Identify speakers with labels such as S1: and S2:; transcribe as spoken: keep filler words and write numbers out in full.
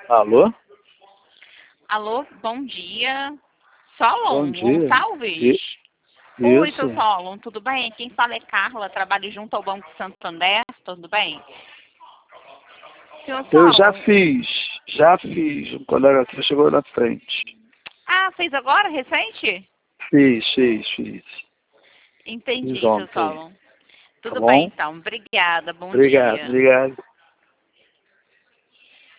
S1: Alô?
S2: Alô, bom dia. Solon
S1: Bom dia.
S2: Gonçalves?
S1: I-
S2: Oi,
S1: Isso.
S2: seu Solon, tudo bem? Quem fala é Carla, trabalho junto ao Banco Santander, tudo bem? Senhor
S1: Eu já
S2: Solon,
S1: fiz, já fiz. O colega aqui chegou na frente.
S2: ah, fez agora, recente?
S1: Fiz, fiz, fiz. Fiz
S2: Entendi, seu
S1: ontem.
S2: Solon.
S1: Tá
S2: Tudo bem,
S1: bom?
S2: então. Obrigada, bom
S1: Obrigado,
S2: dia.
S1: obrigado.